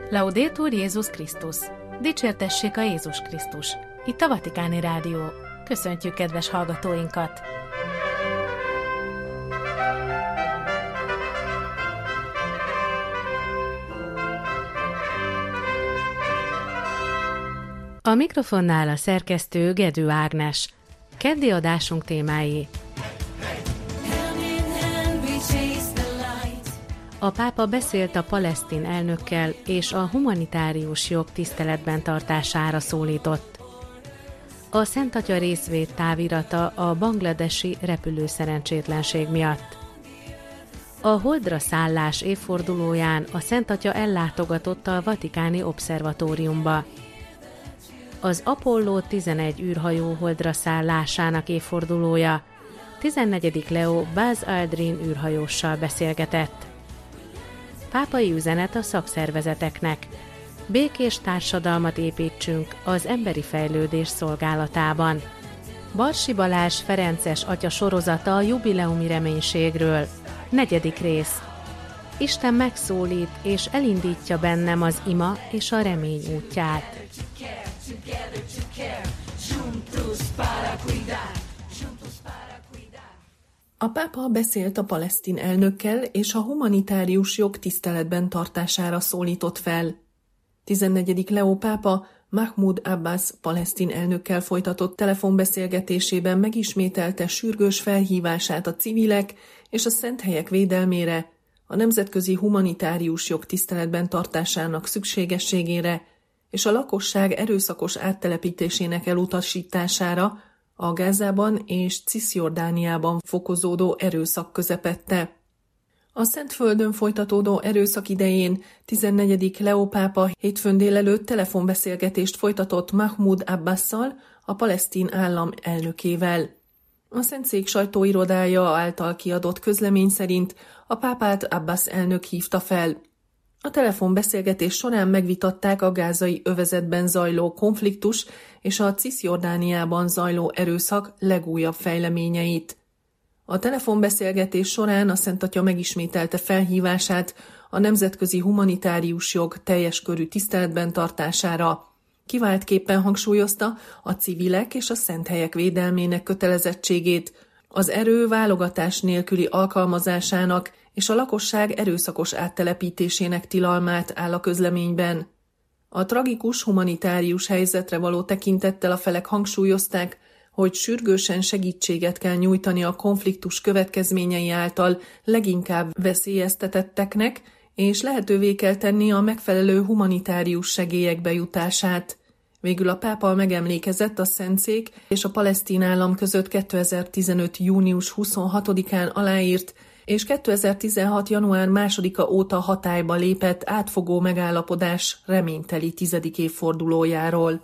Laudetur Jézus Krisztus! Dicsértessék a Jézus Krisztus! Itt a Vatikáni Rádió. Köszöntjük kedves hallgatóinkat! A mikrofonnál a szerkesztő Gedő Ágnes. Keddi adásunk témái. A pápa beszélt a palesztin elnökkel, és a humanitárius jog tiszteletben tartására szólított. A Szent Atya részvét távirata a bangladesi repülőszerencsétlenség miatt. A Holdra szállás évfordulóján a Szent Atya ellátogatott a Vatikáni Obszervatóriumba. Az Apollo 11 űrhajó Holdra szállásának évfordulója, 14. Leo Buzz Aldrin űrhajóssal beszélgetett. Pápai üzenet a szakszervezeteknek. Békés társadalmat építsünk az emberi fejlődés szolgálatában. Barsi Balázs ferences atya sorozata a jubileumi reménységről. 4. rész. Isten megszólít és elindítja bennem az ima és a remény útját. A pápa beszélt a palesztin elnökkel, és a humanitárius jog tiszteletben tartására szólított fel. 14. Leó pápa Mahmoud Abbas palesztin elnökkel folytatott telefonbeszélgetésében megismételte sürgős felhívását a civilek és a szent helyek védelmére, a nemzetközi humanitárius jog tiszteletben tartásának szükségességére és a lakosság erőszakos áttelepítésének elutasítására, a Gázában és Ciszjordániában fokozódó erőszak közepette. A Szentföldön folytatódó erőszak idején 14. Leó pápa hétfőn délelőtt telefonbeszélgetést folytatott Mahmoud Abbasszal, a palesztin állam elnökével. A Szentszék sajtóirodája által kiadott közlemény szerint a pápát Abbas elnök hívta fel. A telefonbeszélgetés során megvitatták a gázai övezetben zajló konfliktus és a Ciszjordániában zajló erőszak legújabb fejleményeit. A telefonbeszélgetés során a Szent Atya megismételte felhívását a nemzetközi humanitárius jog teljes körű tiszteletben tartására. Kiváltképpen hangsúlyozta a civilek és a szent helyek védelmének kötelezettségét, az erő válogatás nélküli alkalmazásának és a lakosság erőszakos áttelepítésének tilalmát áll a közleményben. A tragikus humanitárius helyzetre való tekintettel a felek hangsúlyozták, hogy sürgősen segítséget kell nyújtani a konfliktus következményei által leginkább veszélyeztetetteknek, és lehetővé kell tenni a megfelelő humanitárius segélyek bejutását. Végül a pápa megemlékezett a Szentszék és a palesztin állam között 2015. június 26-án aláírt és 2016. január 2-a óta hatályba lépett átfogó megállapodás reményteli 10. évfordulójáról.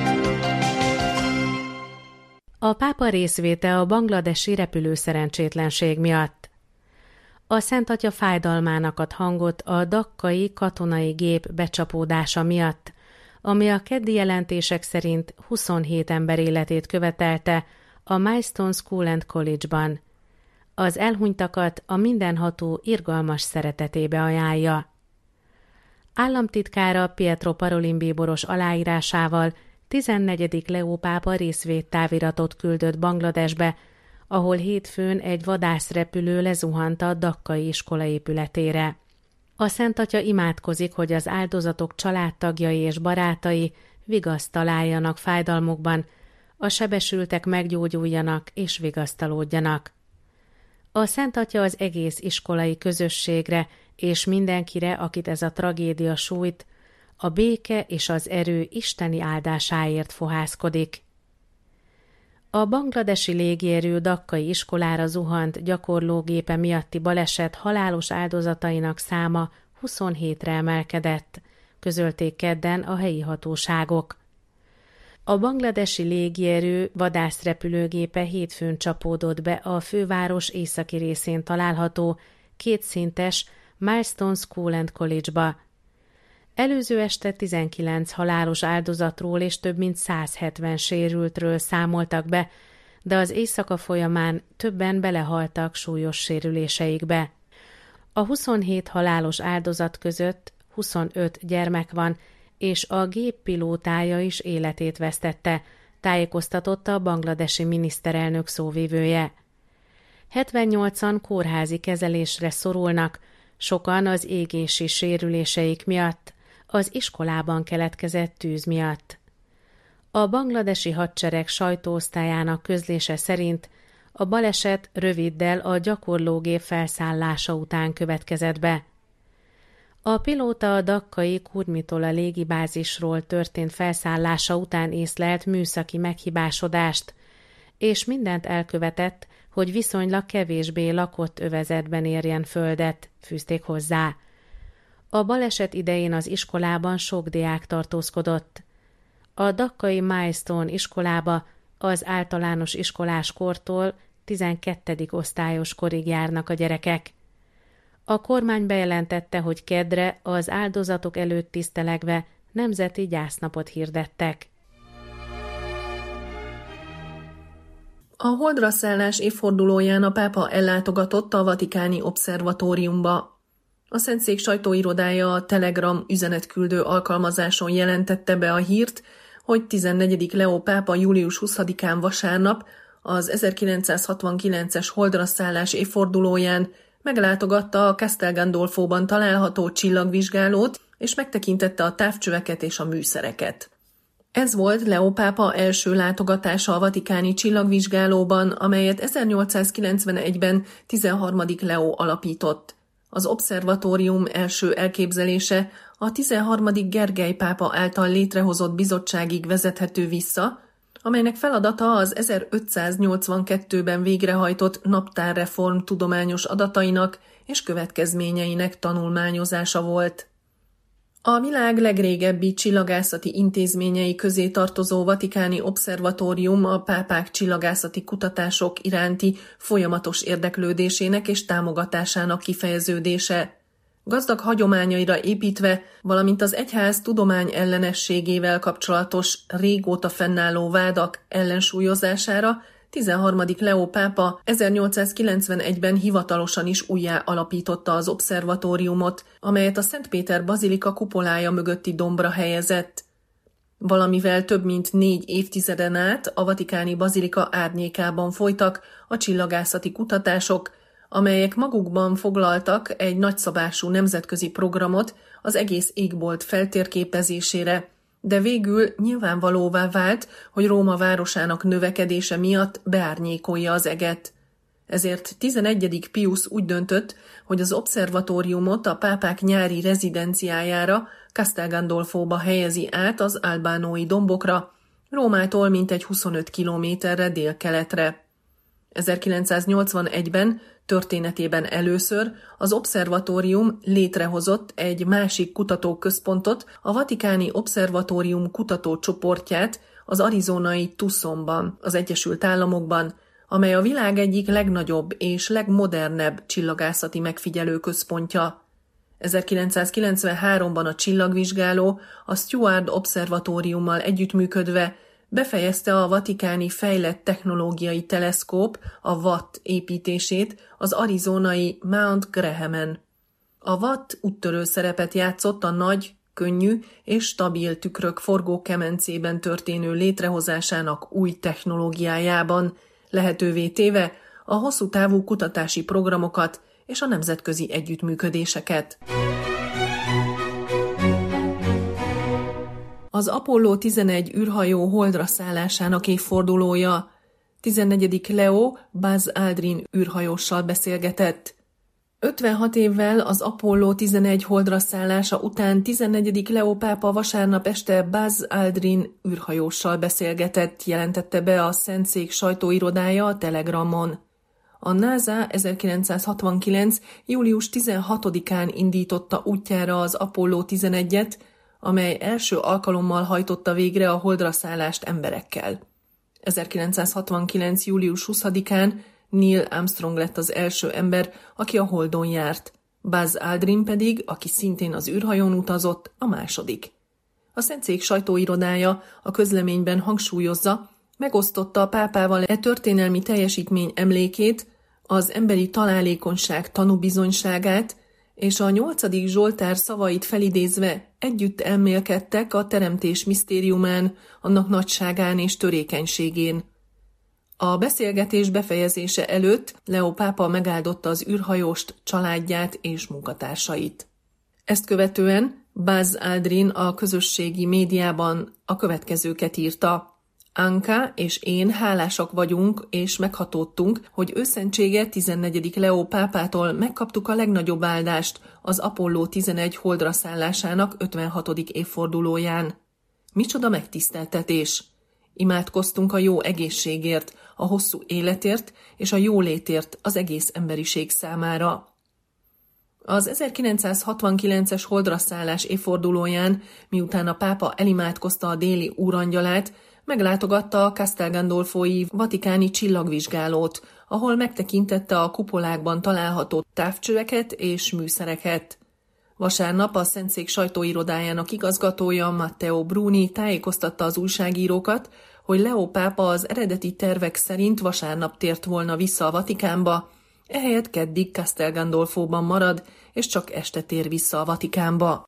A pápa részvéte a bangladesi repülőszerencsétlenség miatt. A Szent Atya fájdalmának ad hangot a dakkai katonai gép becsapódása miatt, ami a keddi jelentések szerint 27 ember életét követelte a Milestone School and College-ban. Az elhunytakat a mindenható irgalmas szeretetébe ajánlja. Államtitkára Pietro Parolin bíboros aláírásával 14. Leó pápa részvéttáviratot küldött Bangladesbe, ahol hétfőn egy vadászrepülő lezuhant a dakkai iskola épületére. A Szent Atya imádkozik, hogy az áldozatok családtagjai és barátai vigaszt találjanak fájdalmukban, a sebesültek meggyógyuljanak és vigasztalódjanak. A Szent Atya az egész iskolai közösségre és mindenkire, akit ez a tragédia sújt, a béke és az erő isteni áldásáért fohászkodik. A bangladesi légierő dakkai iskolára zuhant gyakorlógépe miatti baleset halálos áldozatainak száma 27-re emelkedett, közölték kedden a helyi hatóságok. A bangladesi légierő vadászrepülőgépe hétfőn csapódott be a főváros északi részén található kétszintes Milestone School and College-ba. Előző este 19 halálos áldozatról és több mint 170 sérültről számoltak be, de az éjszaka folyamán többen belehaltak súlyos sérüléseikbe. A 27 halálos áldozat között 25 gyermek van, és a gép pilótája is életét vesztette, tájékoztatott a bangladesi miniszterelnök szóvivője. 78-an kórházi kezelésre szorulnak, sokan az égési sérüléseik miatt, az iskolában keletkezett tűz miatt. A bangladesi hadsereg sajtóosztályának közlése szerint a baleset röviddel a gyakorlógép felszállása után következett be. A pilóta a dakkai Kurmitola légibázisról történt felszállása után észlelt műszaki meghibásodást, és mindent elkövetett, hogy viszonylag kevésbé lakott övezetben érjen földet, fűzték hozzá. A baleset idején az iskolában sok diák tartózkodott. A dakkai Milestone iskolába az általános iskolás kortól 12. osztályos korig járnak a gyerekek. A kormány bejelentette, hogy keddre az áldozatok előtt tisztelegve nemzeti gyásznapot hirdettek. A holdra szállás évfordulóján a pápa ellátogatott a vatikáni obszervatóriumba. A Szentszék sajtóirodája a Telegram üzenetküldő alkalmazáson jelentette be a hírt, hogy 14. Leó pápa július 20-án vasárnap az 1969-es holdra szállás évfordulóján meglátogatta a Castel Gandolfóban található csillagvizsgálót, és megtekintette a távcsöveket és a műszereket. Ez volt Leó pápa első látogatása a vatikáni csillagvizsgálóban, amelyet 1891-ben 13. Leó alapított. Az obszervatórium első elképzelése a 13. Gergely pápa által létrehozott bizottságig vezethető vissza, amelynek feladata az 1582-ben végrehajtott naptárreform tudományos adatainak és következményeinek tanulmányozása volt. A világ legrégebbi csillagászati intézményei közé tartozó vatikáni obszervatórium a pápák csillagászati kutatások iránti folyamatos érdeklődésének és támogatásának kifejeződése. Gazdag hagyományaira építve, valamint az egyház tudomány ellenességével kapcsolatos régóta fennálló vádak ellensúlyozására 13. Leó pápa 1891-ben hivatalosan is újjá alapította az obszervatóriumot, amelyet a Szent Péter bazilika kupolája mögötti dombra helyezett. Valamivel több mint 4 évtizeden át a vatikáni bazilika árnyékában folytak a csillagászati kutatások, amelyek magukban foglaltak egy nagyszabású nemzetközi programot az egész égbolt feltérképezésére, de végül nyilvánvalóvá vált, hogy Róma városának növekedése miatt beárnyékolja az eget. Ezért 11. Piusz úgy döntött, hogy az obszervatóriumot a pápák nyári rezidenciájára, Castel Gandolfóba helyezi át az albánói dombokra, Rómától mintegy 25 kilométerre délkeletre. 1981-ben történetében először az obszervatórium létrehozott egy másik kutatóközpontot, a vatikáni obszervatórium kutatócsoportját az arizonai Tucsonban, az Egyesült Államokban, amely a világ egyik legnagyobb és legmodernebb csillagászati megfigyelő központja. 1993-ban a csillagvizsgáló a Steward Obszervatóriummal együttműködve befejezte a vatikáni fejlett technológiai teleszkóp, a WATT építését az arizonai Mount Graham-en. A WATT úttörő szerepet játszott a nagy, könnyű és stabil tükrök forgókemencében történő létrehozásának új technológiájában, lehetővé téve a hosszú távú kutatási programokat és a nemzetközi együttműködéseket. Az Apollo 11 űrhajó holdra szállásának évfordulója. 14. Leó Buzz Aldrin űrhajóssal beszélgetett. 56 évvel az Apollo 11 holdra szállása után 14. Leó pápa vasárnap este Buzz Aldrin űrhajóssal beszélgetett, jelentette be a Szentszék sajtóirodája a Telegramon. A NASA 1969. július 16-án indította útjára az Apollo 11-et, amely első alkalommal hajtotta végre a holdra szállást emberekkel. 1969. július 20-án Neil Armstrong lett az első ember, aki a Holdon járt, Buzz Aldrin pedig, aki szintén az űrhajón utazott, a második. A Szentszék sajtóirodája a közleményben hangsúlyozza, megosztotta a pápával történelmi teljesítmény emlékét, az emberi találékonyság tanúbizonyságát, és a 8. Zsoltár szavait felidézve együtt elmélkedtek a teremtés misztériumán, annak nagyságán és törékenységén. A beszélgetés befejezése előtt Leó pápa megáldotta az űrhajóst, családját és munkatársait. Ezt követően Buzz Aldrin a közösségi médiában a következőket írta: Anka és én hálásak vagyunk és meghatódtunk, hogy őszentsége 14. Leó pápától megkaptuk a legnagyobb áldást az Apollo 11 holdra szállásának 56. évfordulóján. Micsoda megtiszteltetés! Imádkoztunk a jó egészségért, a hosszú életért és a jólétért az egész emberiség számára. Az 1969-es holdra szállás évfordulóján, miután a pápa elimádkozta a déli úrangyalát, meglátogatta a Castel Gandolfói vatikáni csillagvizsgálót, ahol megtekintette a kupolákban található távcsöveket és műszereket. Vasárnap a Szentszék sajtóirodájának igazgatója Matteo Bruni tájékoztatta az újságírókat, hogy Leó pápa az eredeti tervek szerint vasárnap tért volna vissza a Vatikánba, ehelyett keddig Castel Gandolfóban marad, és csak este tér vissza a Vatikánba.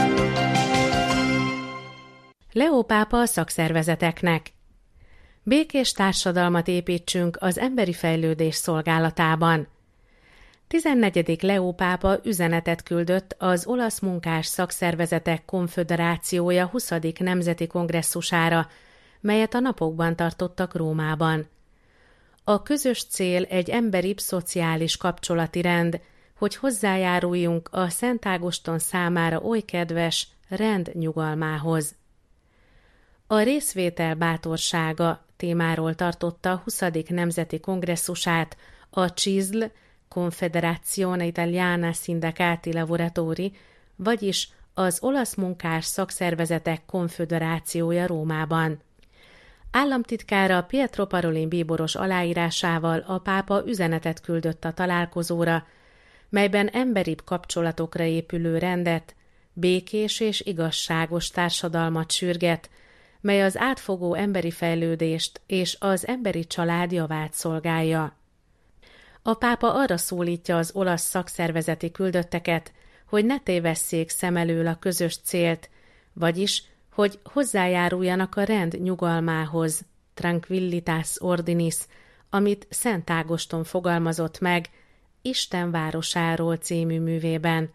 Leó pápa a szakszervezeteknek. Békés társadalmat építsünk az emberi fejlődés szolgálatában. 14. Leó pápa üzenetet küldött az Olasz Munkás Szakszervezetek Konföderációja 20. nemzeti kongresszusára, melyet a napokban tartottak Rómában. A közös cél egy emberibb szociális kapcsolati rend, hogy hozzájáruljunk a Szent Ágoston számára oly kedves rend nyugalmához. A részvétel bátorsága témáról tartotta a 20. nemzeti kongresszusát a CISL, Confederazione Italiana Sindacati Lavoratori, vagyis az Olasz Munkás Szakszervezetek Konföderációja Rómában. Államtitkára Pietro Parolin bíboros aláírásával a pápa üzenetet küldött a találkozóra, melyben emberibb kapcsolatokra épülő rendet, békés és igazságos társadalmat sürget, mely az átfogó emberi fejlődést és az emberi család javát szolgálja. A pápa arra szólítja az olasz szakszervezeti küldötteket, hogy ne tévesszék szem elől a közös célt, vagyis, hogy hozzájáruljanak a rend nyugalmához, Tranquillitas Ordinis, amit Szent Ágoston fogalmazott meg Isten városáról című művében.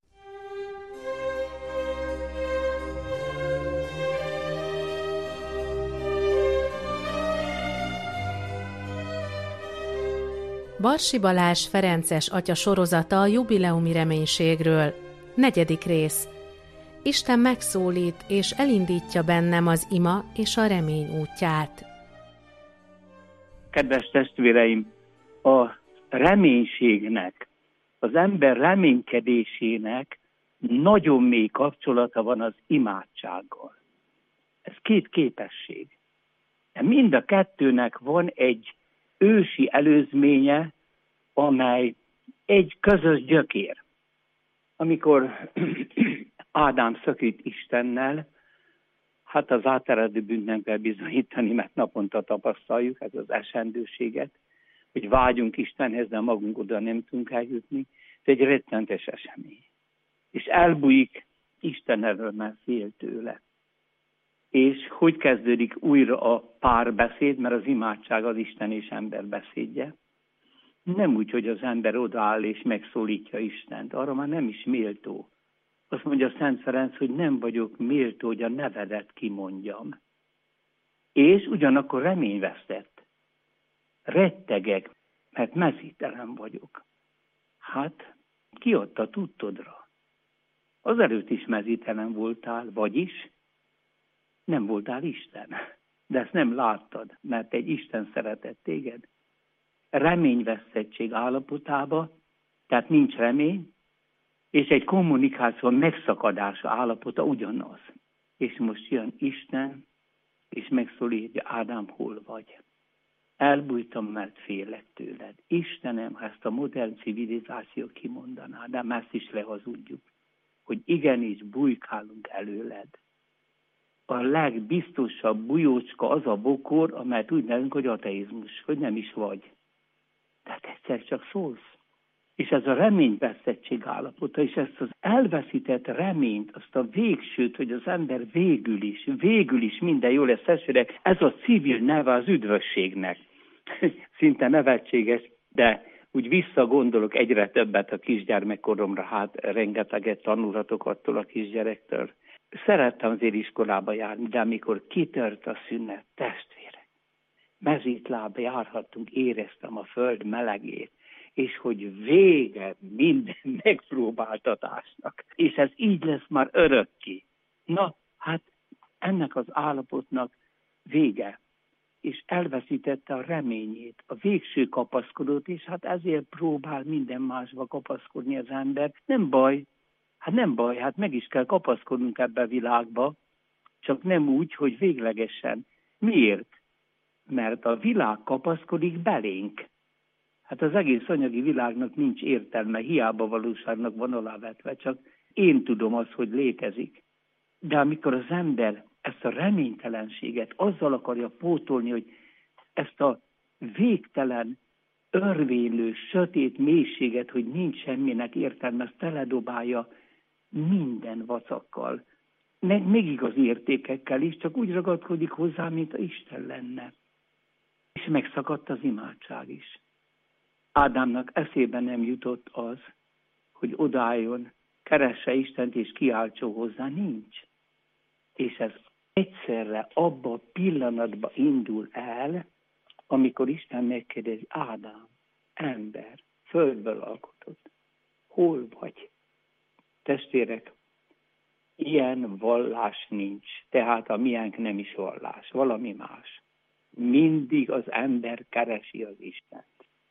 Barsi Balázs Ferences atya sorozata a jubileumi reménységről. 4. rész. Isten megszólít és elindítja bennem az ima és a remény útját. Kedves testvéreim, a reménységnek, az ember reménykedésének nagyon mély kapcsolata van az imádsággal. Ez két képesség. De mind a kettőnek van egy ősi előzménye, amely egy közös gyökér. Amikor Ádám szökít Istennel, hát az áteredő bűnt nem kell bizonyítani, mert naponta tapasztaljuk ez az esendőséget, hogy vágyunk Istenhez, de magunk oda nem tudunk eljutni. Ez egy rettentes esemény. És elbújik Isten elől, mert fél tőle. És hogy kezdődik újra a párbeszéd, mert az imádság az Isten és ember beszédje. Nem úgy, hogy az ember odaáll és megszólítja Istent. Arra már nem is méltó. Azt mondja Szent Ferenc, hogy nem vagyok méltó, hogy a nevedet kimondjam. És ugyanakkor reményvesztett. Rettegek, mert mezítelen vagyok. Hát, ki adta tudtodra? Azelőtt is mezítelen voltál, vagyis nem voltál Isten. De ezt nem láttad, mert egy Isten szeretett téged. Reményvesztettség állapotába, tehát nincs remény, és egy kommunikáció megszakadása állapota ugyanaz. És most jön Isten, és megszólítja, Ádám, hol vagy? Elbújtam, mert félek tőled. Istenem, ha ezt a modern civilizáció kimondaná, de ezt is lehazudjuk, hogy igenis bujkálunk előled. A legbiztosabb bujócska az a bokor, amelyet úgy nevünk, hogy ateizmus, hogy nem is vagy. Tehát egyszer csak szólsz. És ez a reményvesztettség állapota, és ezt az elveszített reményt, azt a végsőt, hogy az ember végül is minden jó lesz testvérek, ez a civil neve az üdvösségnek. Szinte nevetséges, de úgy visszagondolok egyre többet a kisgyermekkoromra, hát rengeteget tanulhatok attól a kisgyerektől. Szerettem azért iskolába járni, de amikor kitört a szünet, testvérek, mezítlába járhattunk, éreztem a föld melegét, és hogy vége minden megpróbáltatásnak. És ez így lesz már örökké. Na, hát ennek az állapotnak vége. És elveszítette a reményét, a végső kapaszkodót, és hát ezért próbál minden másba kapaszkodni az ember. Nem baj, hát meg is kell kapaszkodnunk ebbe a világba, csak nem úgy, hogy véglegesen. Miért? Mert a világ kapaszkodik belénk. Hát az egész anyagi világnak nincs értelme, hiába valóságnak van alávetve, csak én tudom azt, hogy létezik. De amikor az ember ezt a reménytelenséget azzal akarja pótolni, hogy ezt a végtelen, örvénylő, sötét mélységet, hogy nincs semminek értelme, ezt teledobálja minden vacakkal, még igazi értékekkel is, csak úgy ragadkodik hozzá, mint a Isten lenne. És megszakadt az imádság is. Ádámnak eszébe nem jutott az, hogy odálljon, keresse Istent és kiáltson hozzá, nincs. És ez egyszerre abba a pillanatban indul el, amikor Isten megkérdezi, Ádám, ember, földből alkotott, hol vagy? Testvérek, ilyen vallás nincs, tehát a miénk nem is vallás, valami más. Mindig az ember keresi az Istent.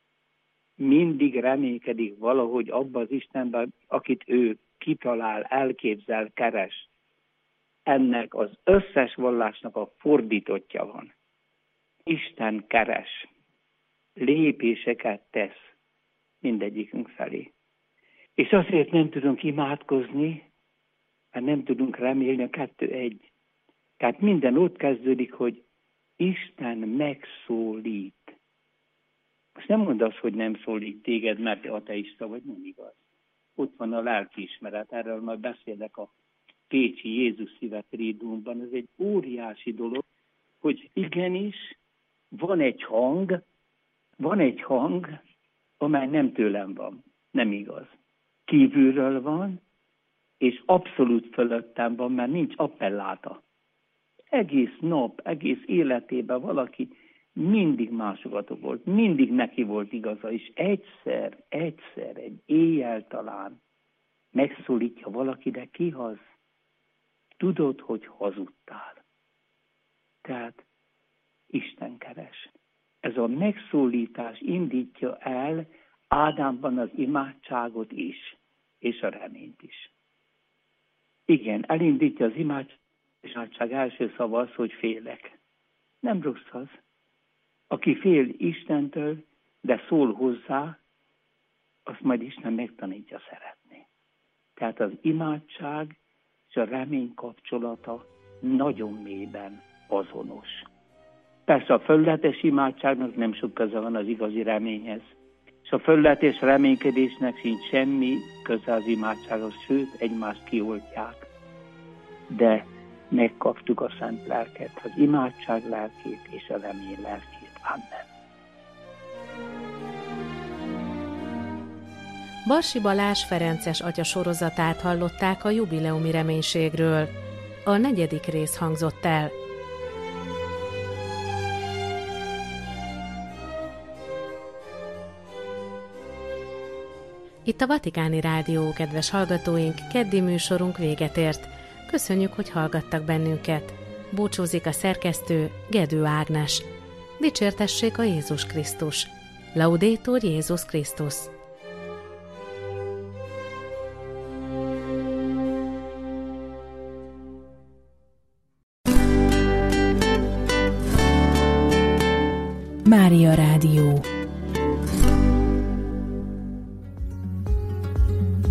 Mindig reménykedik valahogy abba az Istenben, akit ő kitalál, elképzel, keres. Ennek az összes vallásnak a fordítottja van. Isten keres, lépéseket tesz mindegyikünk felé. És azért nem tudunk imádkozni, mert nem tudunk remélni, a 2-1. Tehát minden ott kezdődik, hogy Isten megszólít. Most nem mondd azt, hogy nem szólít téged, mert te ateista vagy, nem igaz. Ott van a lelkiismeret, erről majd beszélek a Pécsi Jézus Szíve Triduumban. Ez egy óriási dolog, hogy igenis van egy hang, amely nem tőlem van, nem igaz. Kívülről van, és abszolút fölöttem van, mert nincs appelláta. Egész nap, egész életében valaki mindig másogató volt, mindig neki volt igaza, és egyszer, egy éjjel talán megszólítja valaki, de kihaz. Tudod, hogy hazudtál. Tehát Isten keres. Ez a megszólítás indítja el Ádámban az imádságot is, és a reményt is. Igen, elindítja az imádság első szava az, hogy félek. Nem rossz az. Aki fél Istentől, de szól hozzá, azt majd Isten megtanítja szeretni. Tehát az imádság és a remény kapcsolata nagyon mélyben azonos. Persze a felületes imádságnak nem sok köze van az igazi reményhez, és a felületes reménykedésnek sincs semmi köze az imádsághoz, sőt, egymást kioltják. De megkaptuk a Szent Lelket, az imádság lelkét és a remény lelkét. Amen. Barsi Balázs Ferences atya sorozatát hallották a jubileumi reménységről. A 4. rész hangzott el. Itt a Vatikáni Rádió, kedves hallgatóink, keddi műsorunk véget ért. Köszönjük, hogy hallgattak bennünket. Búcsúzik a szerkesztő, Gedő Ágnes. Dicsértessék a Jézus Krisztus. Laudetur Jézus Krisztus. Mária Rádió.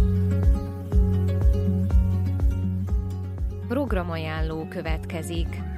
Programajánló következik.